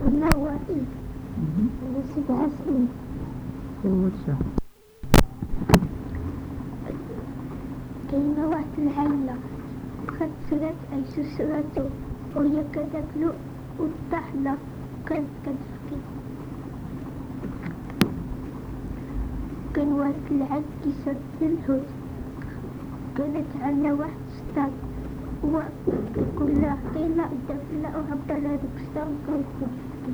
كنا واعي أنا 7 سنين. كاينة واحد العائلة خسرت عشيرتو وهي كتاكلو والطحلة كانت كتبكي. كان واحد العاد كيصد الحوت، كانت عندنا واحد السطاد وكل عطينا الدفلة وعبرنا هاديك السطاد وكانت كتبكي.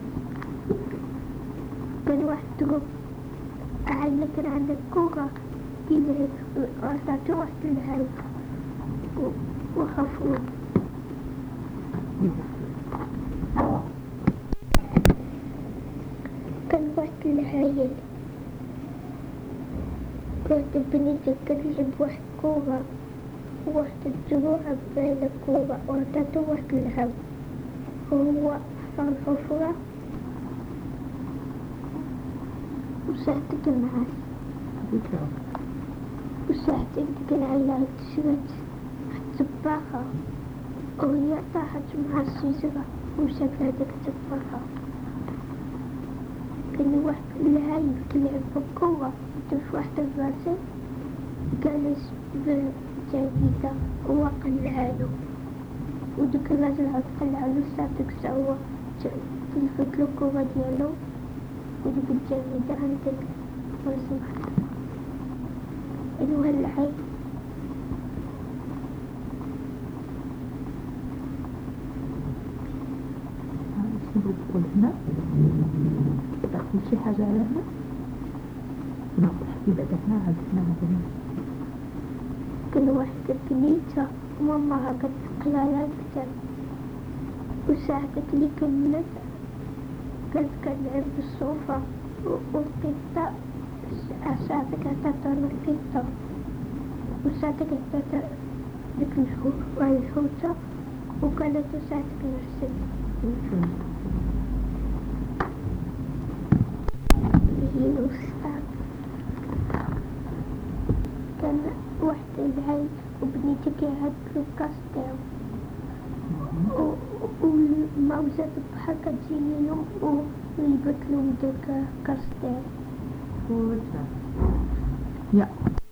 كان واحد الدروب عائلة كان عندها كورة كيلعب وعطاتو واحد العاد وخافوه. كان واحد العايل واحد البنيتة كتلعب واحد كورة وواحد الدروع عبالها كورة وعطاتو واحد العاب وهو حفر الحفرة وساعتك معاه وساعتك ديك العيلة تشرت التباخة وهي طاحت مع الشجرة ومشات لهاديك التباخة. كان واحد العايل كيلعب بالكورة وطيح واحد الراجل جالس بالجريدة هو قلعالو وديك الراجل عاد قلعالو ساعتك سوا تلفتلو الكورة ديالو وديك الجريدة عندك ورسمها أيها العايل. تقول هنا تاكل شي حاجة على هنا وناخد حكي بعد هنا عاد هنا. كان واحد البنيتة وماماها كتسقلها على الكتاب وساعتك اللي كملت كانت كتلعب بالصوفة والقطة ساعتك عطاتها القطة وساعتك عطاتها ديك الحوتة وكانت ساعتك نرسل. كان واحد العيل وبنيتي كيعدلو الكاستيل والموزة بحال كتجيلهم ويبدلو ديك الكاستيل. يا